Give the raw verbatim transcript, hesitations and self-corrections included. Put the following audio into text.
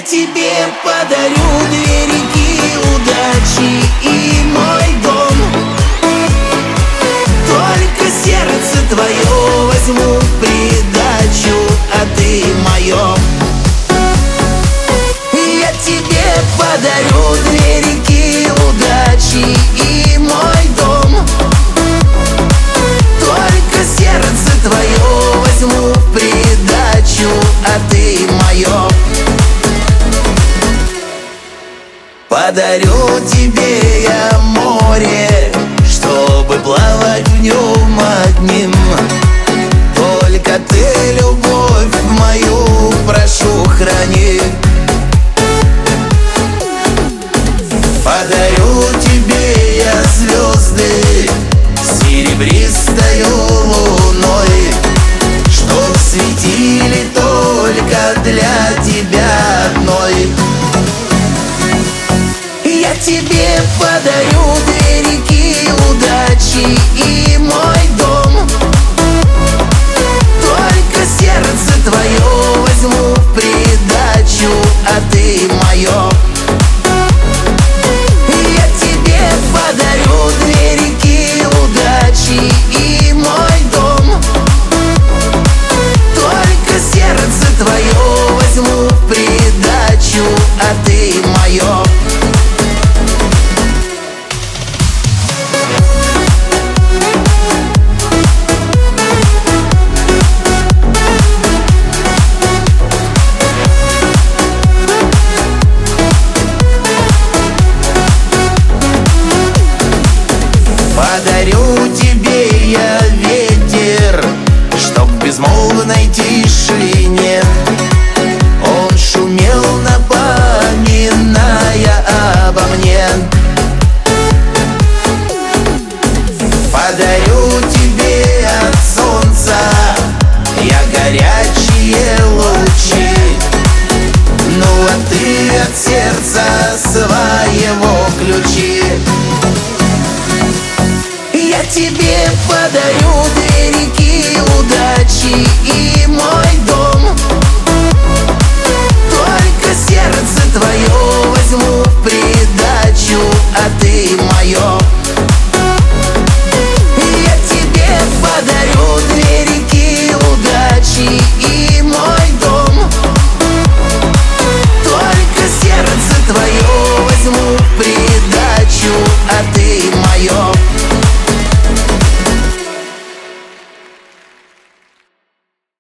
тебе подарю две реки удачи и мой дом. Только сердце твое возьму в придачу, а ты мое. Я тебе подарю две реки удачи и мой дом. Только сердце твое возьму в придачу, а ты мое. Подарю тебе я море, чтобы плавать в нем одним. Только ты любовь мою, прошу, храни. Подарю тебе я звезды с серебристою луной, чтоб светили только для тебя одной. Я тебе подарю две реки удачи и